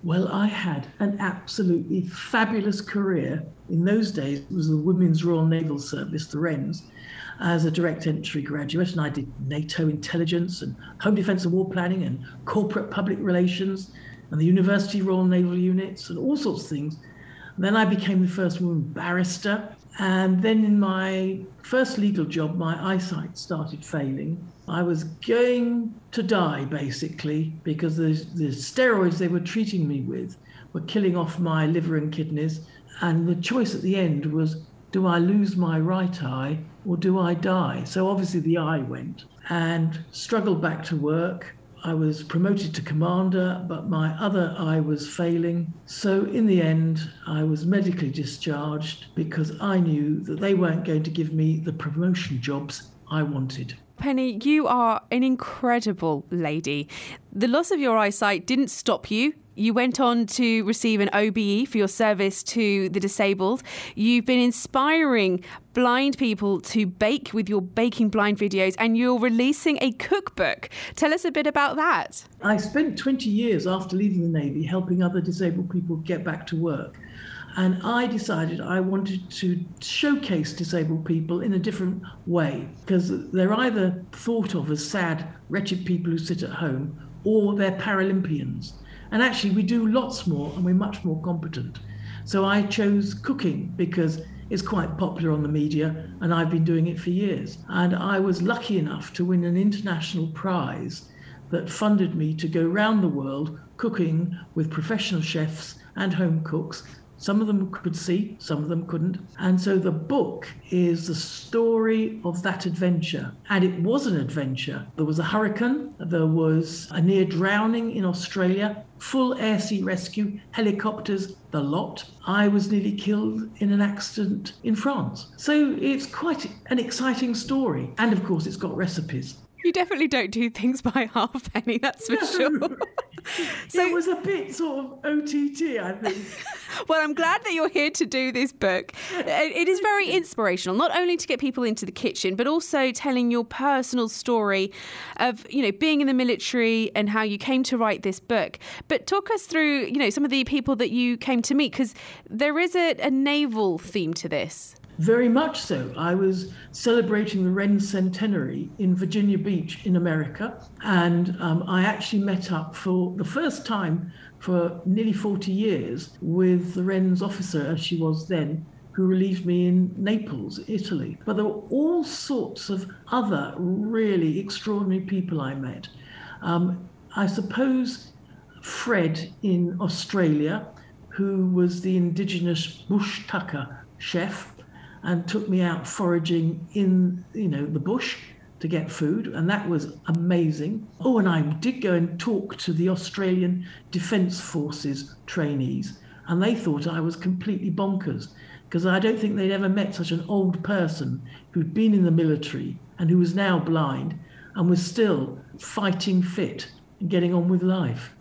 Well, I had an absolutely fabulous career. In those days, it was the Women's Royal Naval Service, the WRENS, as a direct entry graduate. And I did NATO intelligence and home defence and war planning and corporate public relations and the University Royal Naval Units and all sorts of things. And then I became the first woman barrister. And then in my first legal job, my eyesight started failing. I was going to die, basically, because the steroids they were treating me with were killing off my liver and kidneys. And the choice at the end was, do I lose my right eye or do I die? So obviously the eye went, and struggled back to work. I was promoted to commander, but my other eye was failing. So in the end, I was medically discharged because I knew that they weren't going to give me the promotion jobs I wanted. Penny, you are an incredible lady. The loss of your eyesight didn't stop you. You went on to receive an OBE for your service to the disabled. You've been inspiring blind people to bake with your Baking Blind videos, and you're releasing a cookbook. Tell us a bit about that. I spent 20 years after leaving the Navy helping other disabled people get back to work. And I decided I wanted to showcase disabled people in a different way, because they're either thought of as sad, wretched people who sit at home, or they're Paralympians. And actually, we do lots more and we're much more competent. So I chose cooking because it's quite popular on the media and I've been doing it for years. And I was lucky enough to win an international prize that funded me to go around the world cooking with professional chefs and home cooks. Some of them could see, some of them couldn't. And so the book is the story of that adventure. And it was an adventure. There was a hurricane, there was a near drowning in Australia, full air-sea rescue, helicopters, the lot. I was nearly killed in an accident in France. So it's quite an exciting story. And of course, it's got recipes. You definitely don't do things by half, Penny, that's for sure. So it was a bit sort of OTT, I think. Well, I'm glad that you're here to do this book. It is very inspirational, not only to get people into the kitchen, but also telling your personal story of, being in the military and how you came to write this book. But talk us through, some of the people that you came to meet, because there is a naval theme to this. Very much so. I was celebrating the WRENS centenary in Virginia Beach in America, and I actually met up for the first time for nearly 40 years with the WRENS officer, as she was then, who relieved me in Naples, Italy. But there were all sorts of other really extraordinary people I met. I suppose Fred in Australia, who was the indigenous bush tucker chef, and took me out foraging in, the bush to get food, and that was amazing. Oh, and I did go and talk to the Australian Defence Forces trainees, and they thought I was completely bonkers, because I don't think they'd ever met such an old person who'd been in the military and who was now blind and was still fighting fit and getting on with life.